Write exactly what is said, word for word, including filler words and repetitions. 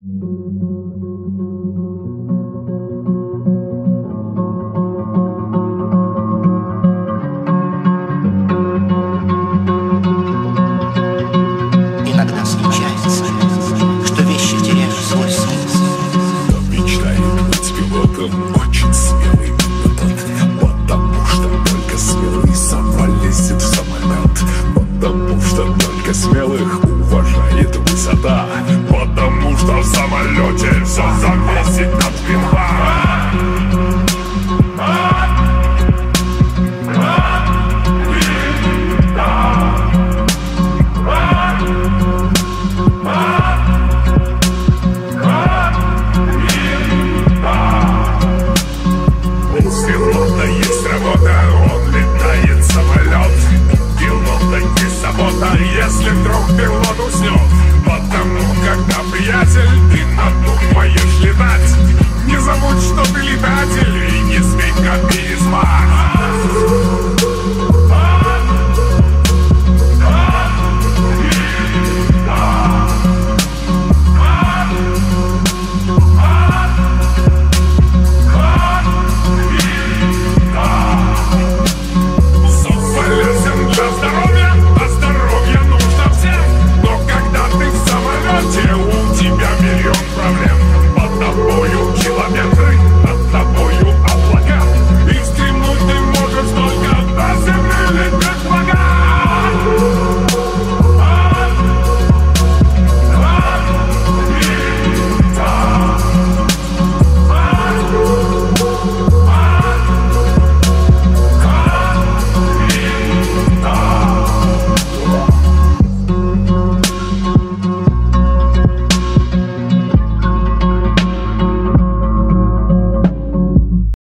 Иногда случается, что вещи теряют свой смысл. Кто мечтает быть пилотом, очень смелый метод, потому что только смелый сам полезет в самолет, потому что только смелых уважает высота, потому что в самолете все зависит от винта.